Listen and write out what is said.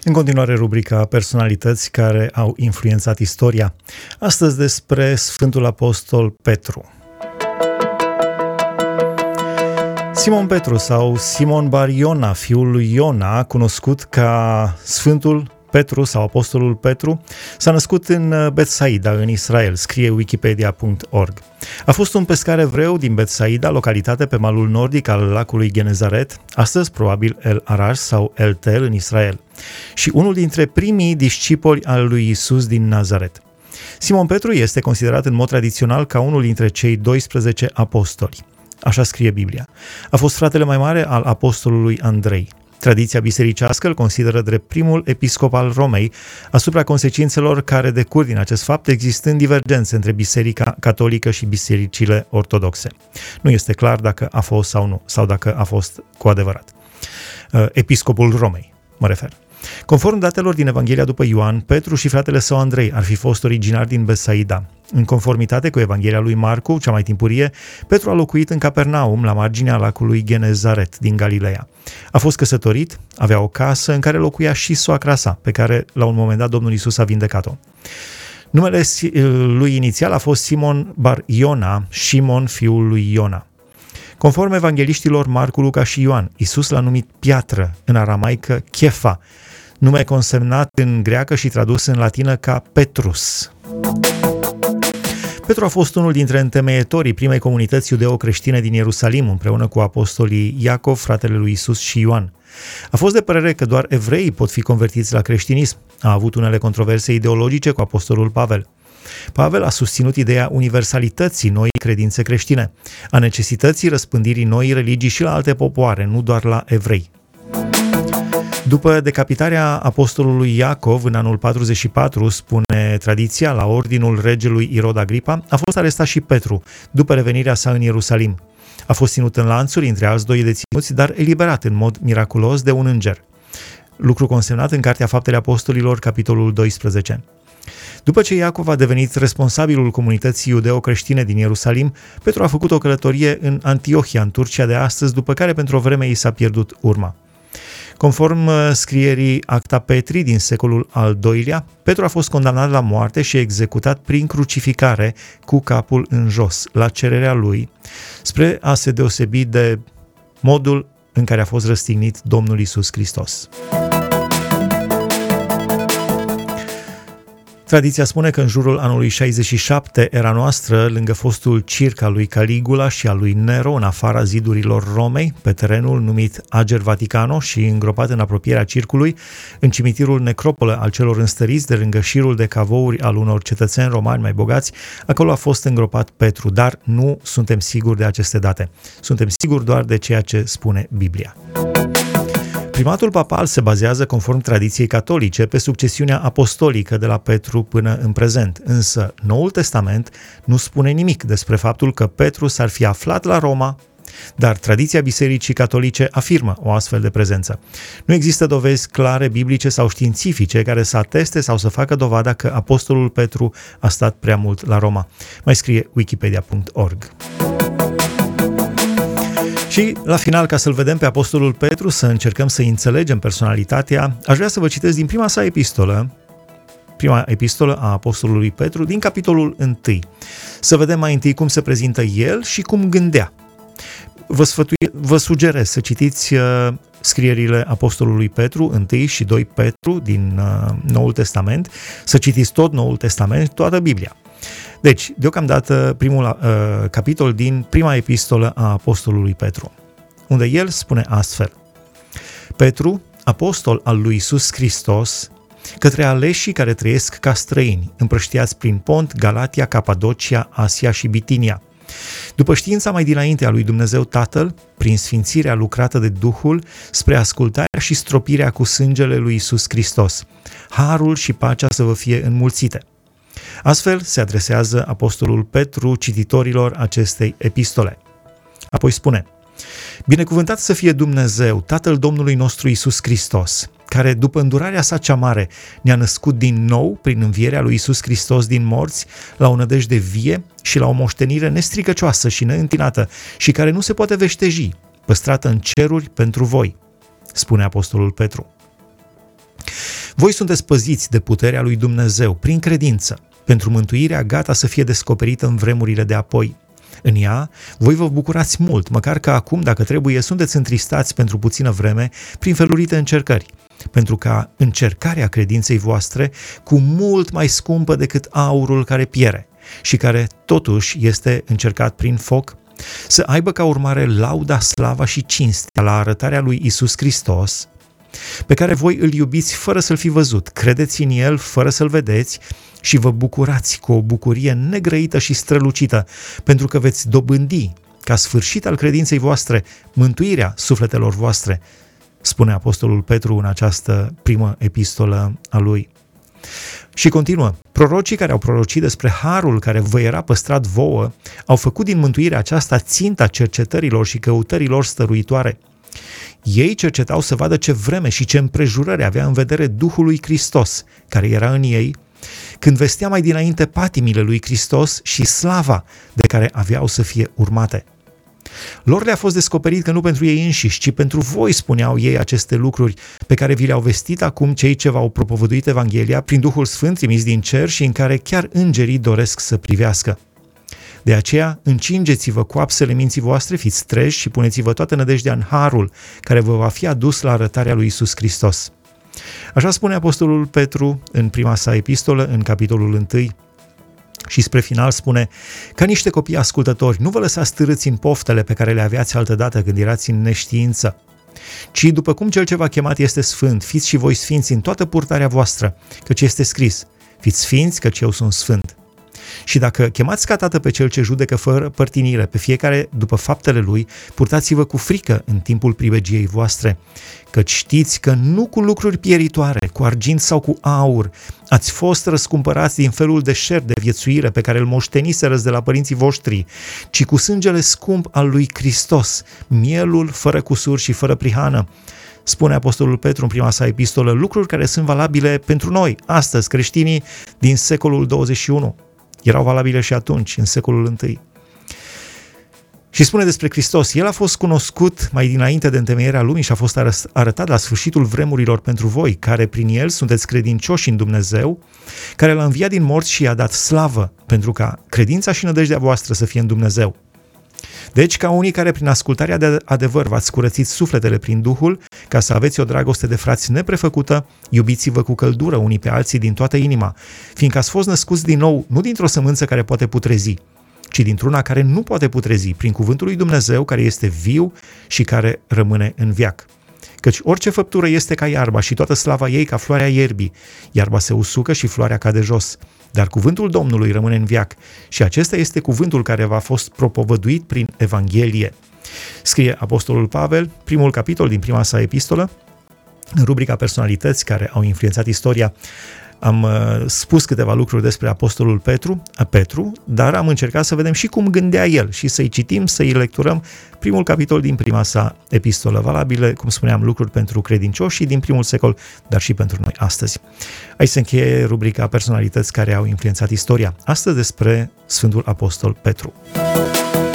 În continuare, rubrica Personalități care au influențat istoria. Astăzi despre Sfântul Apostol Petru. Simon Petru sau Simon Bar Iona, fiul lui Iona, cunoscut ca Sfântul Petru sau Apostolul Petru, s-a născut în Betsaida, în Israel, scrie wikipedia.org. A fost un pescar evreu din Betsaida, localitate pe malul nordic al lacului Genezaret, astăzi probabil El Arash sau El Tel în Israel, și unul dintre primii discipoli al lui Isus din Nazaret. Simon Petru este considerat în mod tradițional ca unul dintre cei 12 apostoli. Așa scrie Biblia. A fost fratele mai mare al apostolului Andrei. Tradiția bisericească îl consideră drept primul episcop al Romei, asupra consecințelor care decurg din acest fapt, existând divergențe între Biserica Catolică și bisericile ortodoxe. Nu este clar dacă a fost sau nu, sau dacă a fost cu adevărat. Episcopul Romei, mă refer. Conform datelor din Evanghelia după Ioan, Petru și fratele său Andrei ar fi fost originari din Betsaida. În conformitate cu Evanghelia lui Marcu, cea mai timpurie, Petru a locuit în Capernaum, la marginea lacului Genezaret din Galileea. A fost căsătorit, avea o casă în care locuia și soacra sa, pe care la un moment dat Domnul Iisus a vindecat-o. Numele lui inițial a fost Simon Bar Iona, Simon fiul lui Iona. Conform evangeliștilor Marcu, Luca și Ioan, Iisus l-a numit piatră, în aramaică Chefa, nume consemnat în greacă și tradus în latină ca Petrus. Petru a fost unul dintre întemeietorii primei comunități iudeo-creștine din Ierusalim, împreună cu apostolii Iacov, fratele lui Isus, și Ioan. A fost de părere că doar evreii pot fi convertiți la creștinism. A avut unele controverse ideologice cu apostolul Pavel. Pavel a susținut ideea universalității noii credințe creștine, a necesității răspândirii noii religii și la alte popoare, nu doar la evrei. După decapitarea apostolului Iacov în anul 44, spune tradiția, la ordinul regelui Irod Agripa, a fost arestat și Petru, după revenirea sa în Ierusalim. A fost ținut în lanțuri între alți doi deținuți, dar eliberat în mod miraculos de un înger. Lucru consemnat în Cartea Faptele Apostolilor, capitolul 12. După ce Iacov a devenit responsabilul comunității iudeo-creștine din Ierusalim, Petru a făcut o călătorie în Antiohia, în Turcia de astăzi, după care pentru o vreme i s-a pierdut urma. Conform scrierii Acta Petri din secolul al II-lea, Petru a fost condamnat la moarte și executat prin crucificare cu capul în jos, la cererea lui, spre a se deosebi de modul în care a fost răstignit Domnul Iisus Hristos. Tradiția spune că în jurul anului 67 era noastră, lângă fostul circ al lui Caligula și al lui Nero, în afara zidurilor Romei, pe terenul numit Ager Vaticano și îngropat în apropierea circului, în cimitirul necropolă al celor înstăriți de lângă șirul de cavouri al unor cetățeni romani mai bogați, acolo a fost îngropat Petru, dar nu suntem siguri de aceste date. Suntem siguri doar de ceea ce spune Biblia. Primatul papal se bazează, conform tradiției catolice, pe succesiunea apostolică de la Petru până în prezent, însă Noul Testament nu spune nimic despre faptul că Petru s-ar fi aflat la Roma, dar tradiția Bisericii Catolice afirmă o astfel de prezență. Nu există dovezi clare, biblice sau științifice care să ateste sau să facă dovada că apostolul Petru a stat prea mult la Roma. Mai scrie wikipedia.org. Și, la final, ca să-l vedem pe apostolul Petru, să încercăm să înțelegem personalitatea, aș vrea să vă citesc din prima sa epistolă, prima epistolă a apostolului Petru, din capitolul 1. Să vedem mai întâi cum se prezintă el și cum gândea. Vă sugerez să citiți scrierile apostolului Petru, 1 și 2 Petru din Noul Testament, să citiți tot Noul Testament, toată Biblia. Deci, deocamdată, primul capitol din prima epistolă a apostolului Petru, unde el spune astfel: Petru, apostol al lui Iisus Hristos, către aleșii care trăiesc ca străini, împrăștiați prin Pont, Galatia, Capadocia, Asia și Bitinia, după știința mai dinainte a lui Dumnezeu Tatăl, prin sfințirea lucrată de Duhul, spre ascultarea și stropirea cu sângele lui Iisus Hristos, harul și pacea să vă fie înmulțite. Astfel se adresează apostolul Petru cititorilor acestei epistole. Apoi spune: Binecuvântat să fie Dumnezeu, Tatăl Domnului nostru Iisus Hristos, care după îndurarea sa cea mare ne-a născut din nou prin învierea lui Iisus Hristos din morți la o nădejde vie și la o moștenire nestricăcioasă și neîntinată și care nu se poate veșteji, păstrată în ceruri pentru voi, spune apostolul Petru. Voi sunteți păziți de puterea lui Dumnezeu prin credință, pentru mântuirea gata să fie descoperită în vremurile de apoi. În ea, voi vă bucurați mult, măcar că acum, dacă trebuie, sunteți întristați pentru puțină vreme prin felurite încercări, pentru ca încercarea credinței voastre, cu mult mai scumpă decât aurul care piere și care totuși este încercat prin foc, să aibă ca urmare lauda, slava și cinstea la arătarea lui Iisus Hristos, pe care voi îl iubiți fără să-l fi văzut, credeți în el fără să-l vedeți și vă bucurați cu o bucurie negrăită și strălucită, pentru că veți dobândi, ca sfârșit al credinței voastre, mântuirea sufletelor voastre, spune Apostolul Petru în această primă epistolă a lui. Și continuă, prorocii care au prorocit despre harul care vă era păstrat vouă, au făcut din mântuirea aceasta ținta cercetărilor și căutărilor stăruitoare. Ei cercetau să vadă ce vreme și ce împrejurări avea în vedere Duhul lui Hristos, care era în ei, când vestea mai dinainte patimile lui Hristos și slava de care aveau să fie urmate. Lor le-a fost descoperit că nu pentru ei înșiși, ci pentru voi spuneau ei aceste lucruri pe care vi le-au vestit acum cei ce v-au propovăduit Evanghelia prin Duhul Sfânt trimis din cer și în care chiar îngerii doresc să privească. De aceea, încingeți-vă coapsele minții voastre, fiți treji și puneți-vă toată nădejdea în harul care vă va fi adus la arătarea lui Iisus Hristos. Așa spune Apostolul Petru în prima sa epistolă, în capitolul 1, și spre final spune: ca niște copii ascultători, nu vă lăsați târâți în poftele pe care le aveați altădată când erați în neștiință, ci după cum cel ce v-a chemat este sfânt, fiți și voi sfinți în toată purtarea voastră, căci este scris: fiți sfinți, căci eu sunt sfânt. Și dacă chemați ca tată pe cel ce judecă fără părtinire pe fiecare după faptele lui, purtați-vă cu frică în timpul pribegiei voastre, căci știți că nu cu lucruri pieritoare, cu argint sau cu aur, ați fost răscumpărați din felul de șer de viețuire pe care îl moșteniserăți de la părinții voștri, ci cu sângele scump al lui Hristos, mielul fără cusur și fără prihană. Spune Apostolul Petru în prima sa epistolă, lucruri care sunt valabile pentru noi, astăzi, creștinii din secolul 21. Erau valabile și atunci, în secolul I. Și spune despre Hristos, El a fost cunoscut mai dinainte de întemeierea lumii și a fost arătat la sfârșitul vremurilor pentru voi, care prin El sunteți credincioși în Dumnezeu, care L-a înviat din morți și i-a dat slavă, pentru ca credința și nădejdea voastră să fie în Dumnezeu. Deci, ca unii care prin ascultarea de adevăr v-ați curățit sufletele prin Duhul, ca să aveți o dragoste de frați neprefăcută, iubiți-vă cu căldură unii pe alții din toată inima, fiindcă ați fost născuți din nou, nu dintr-o sămânță care poate putrezi, ci dintr-una care nu poate putrezi, prin cuvântul lui Dumnezeu, care este viu și care rămâne în veac. Căci orice făptură este ca iarba și toată slava ei ca floarea ierbii. Iarba se usucă și floarea cade jos. Dar cuvântul Domnului rămâne în veac și acesta este cuvântul care v-a fost propovăduit prin Evanghelie. Scrie Apostolul Pavel, primul capitol din prima sa epistolă, în rubrica personalități care au influențat istoria. Am spus câteva lucruri despre Apostolul Petru, dar am încercat să vedem și cum gândea el și să-i citim, să-i lecturăm primul capitol din prima sa epistolă, valabile, cum spuneam, lucruri pentru credincioși din primul secol, dar și pentru noi astăzi. Aici se încheie rubrica personalități care au influențat istoria. Astăzi despre Sfântul Apostol Petru.